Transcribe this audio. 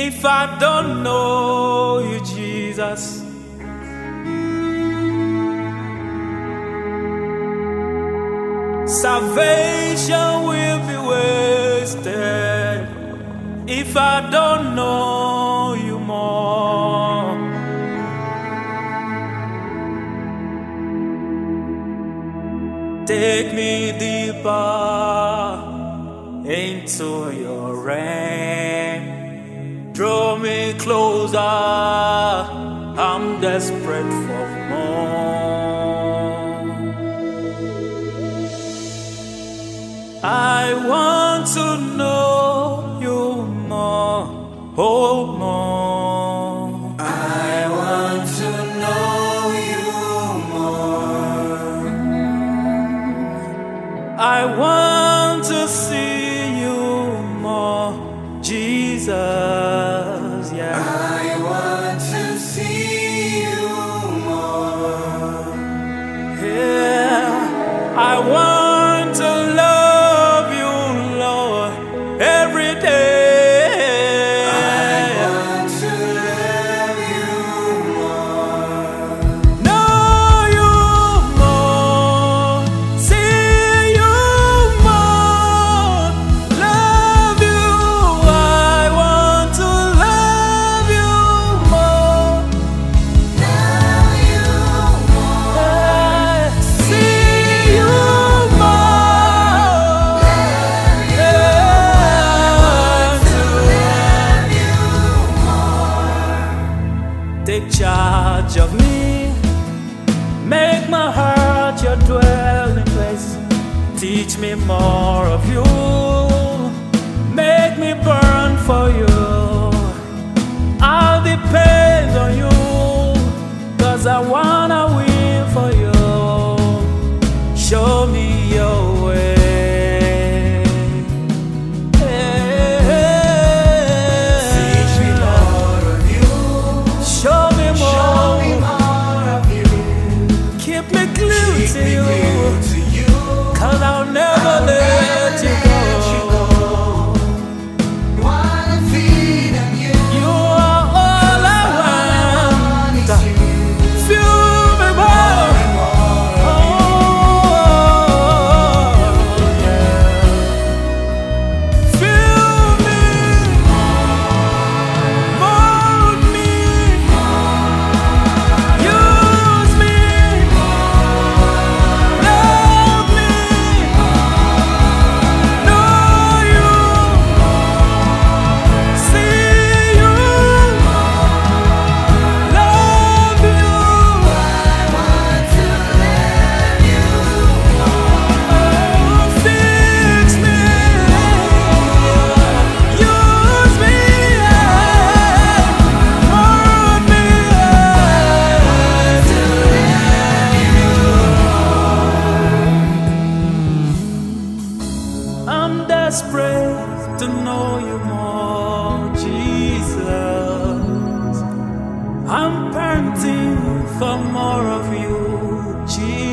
If I don't know you, Jesus, salvation will be wasted. If I don't know you more, take me deeper into your reign. Draw me closer, I'm desperate for more. I want to know you more, oh more. I want to know you more. I want to see you more, Jesus, yeah. I want to see you more. Yeah, I want to love you, Lord, every day. I want to love you more. Know you more, see you more, love you. I want to love you more. Know you more. See you more. Take charge of me, make my heart your dwelling place. Teach me more of you, make me burn for you. I'll depend on you, 'cause I wanna win for you. Show me your way. Teach me more of you. Show me Show me more. more of you. Keep me glued Keep to me you, glued to you. 'cause I'll never let you go. Wanna feed on you. You are all I want. Fill me more. Oh, yeah. Fill me, mold me, use me, love me, know you, see you, love you. Fix me, use me, mold me. I'm desperate to know you more, Jesus. I'm panting for more of you, Jesus.